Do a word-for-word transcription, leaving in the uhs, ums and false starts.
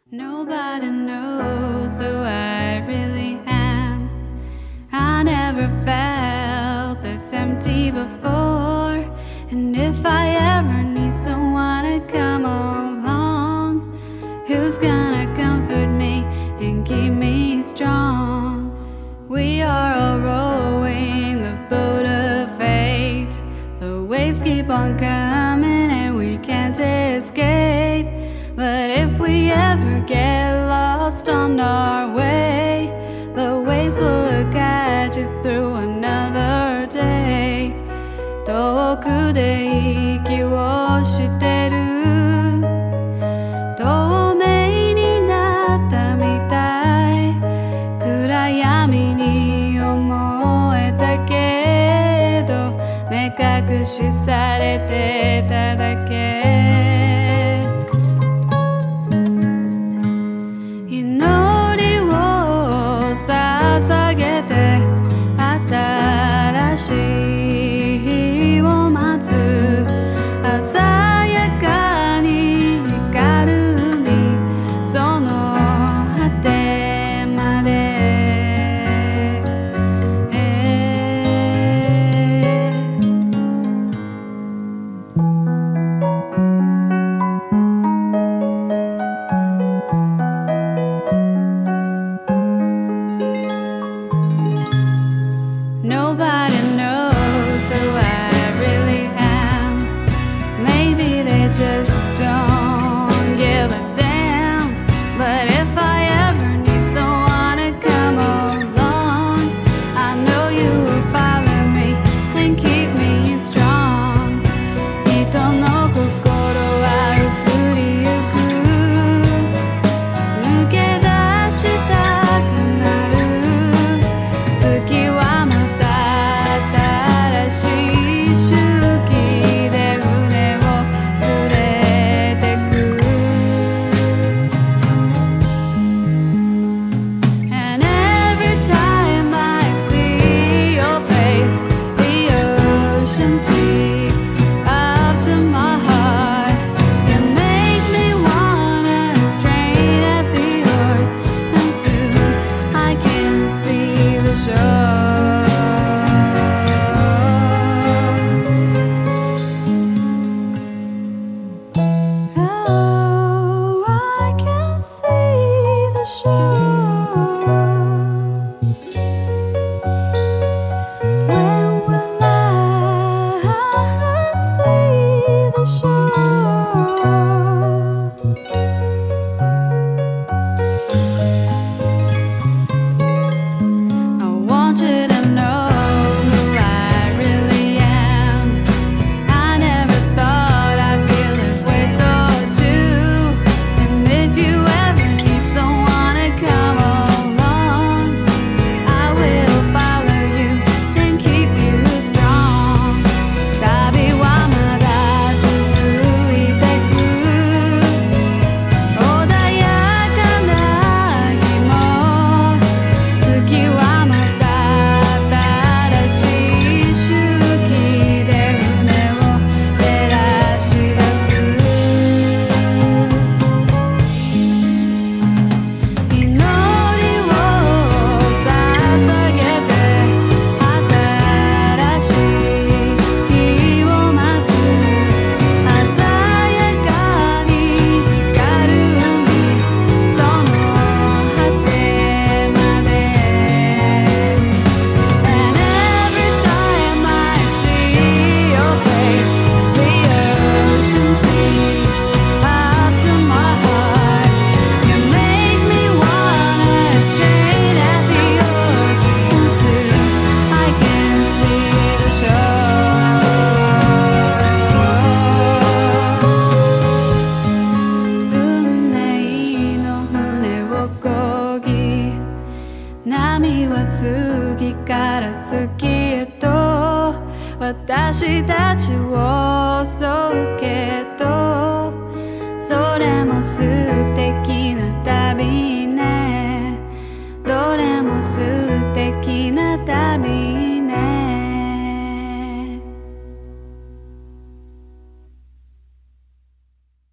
Nobody knows who I really am. I never felt this empty before. And if I ever need someone to come along, who's gonna comfort me and keep me strong? We are all rowing the boat of fate. The waves keep on coming and we can't escape. But if we ever get lost on our way, the waves will guide you through another day. 遠くで息をしてる透明になったみたい暗闇に思えたけど目隠しされてただけ私たちを襲うけどそれも素敵な旅